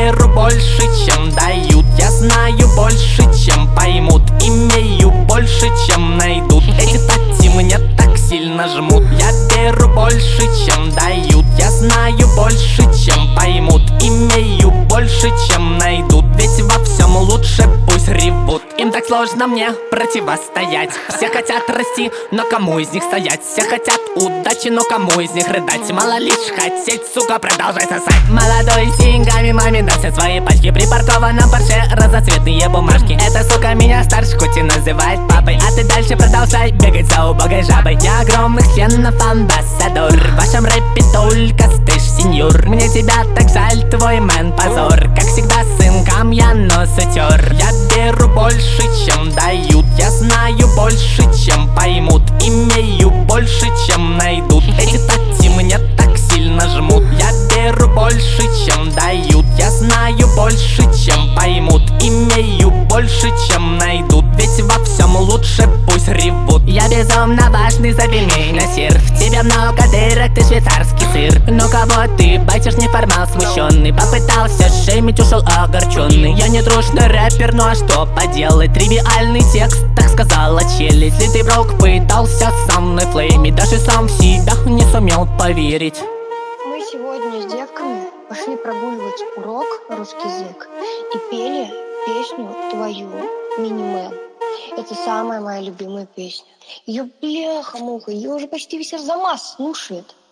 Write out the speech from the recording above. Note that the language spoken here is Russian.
беру больше, чем дают. Я знаю больше, чем поймут. Имею больше, чем найдут. Эти тати мне так сильно жмут. Я беру больше, чем дают. Я знаю больше, чем поймут. Имею больше, чем найдут. Ведь во всем лучше пусть ревут. Им так сложно мне противостоять. Все хотят расти, но кому из них стоять? Все хотят удачи, но кому из них рыдать? Мало лишь хотеть, сука, продолжай сосать. Молодой с деньгами маме даст все свои пачки. Припаркована Порше, разноцветные бумажки. Эта сука меня старше, хоть и называет папой. А ты дальше продолжай бегать за убогой жабой. Я огромных членов амбассадор. В вашем рэпе только стыш, сеньор. Мне тебя так жаль, твой мэн позор. Как всегда сынкам я нос утер. Я беру больше, чем дают. Я знаю больше, чем поймут. Имею больше, чем найдут. Эти тати мне так сильно жмут. Я беру больше, чем дают. Я знаю больше, чем поймут. Имею больше, чем найдут. Ведь во всем лучше пусть ревут. Я безумно важный, зови меня сир. В тебе много дырок, ты швейцарский сыр. Ну кого ты бачишь, неформал смущенный? Попытался шеймить, ушел огорченный. Я не трушный рэпер, ну а что поделать? Тривиальный текст, так сказала челюсть. Если ты вдруг пытался со мной флеймить, даже сам в себя не сумел поверить. Мы сегодня с девками пошли прогуливать урок русский язык и пели песню твою «Минимэн». Это самая моя любимая песня. Ее бляха-муха, ее уже почти весь Арзамас слушает.